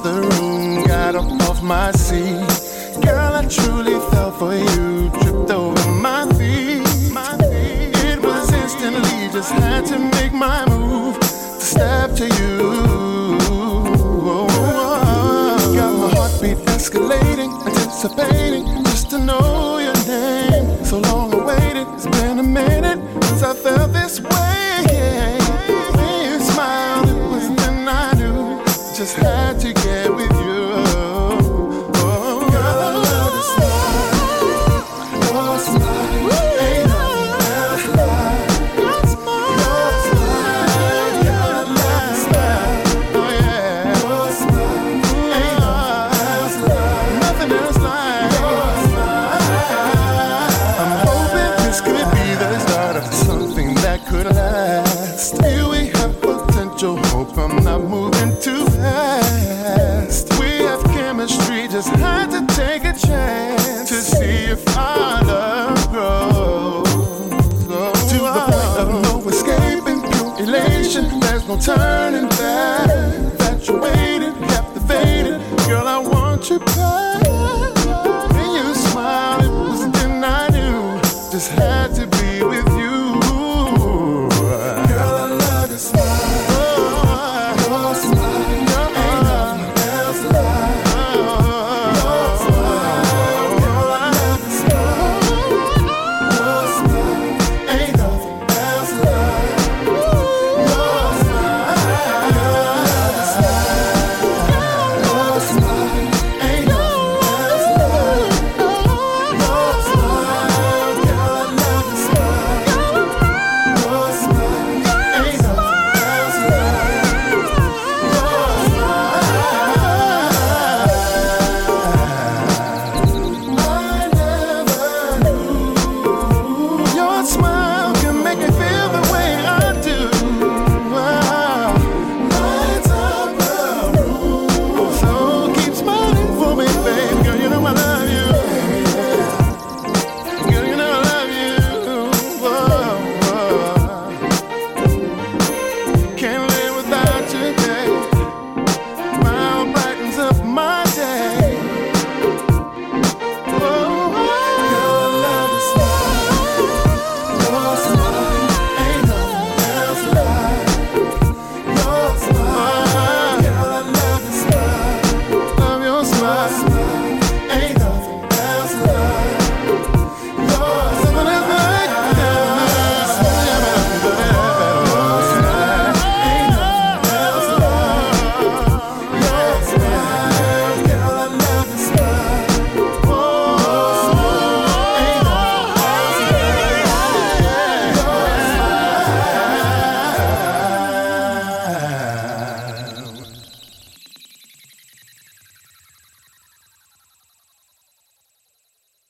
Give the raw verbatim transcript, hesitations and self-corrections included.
across the room, got up off my seat. Girl, I truly fell for you, tripped over my feet. My feet. It was instantly, just had to make my move to step to you. Got my heartbeat escalating, anticipating just to know your name. So long awaited, it's been a minute since I felt this way. When you smiled, it was then I knew just had to get with you. Just had to take a chance to see if our love grows. To the point of no escaping, pure elation. There's no turning back. Infatuated, captivated. Girl, I want you back.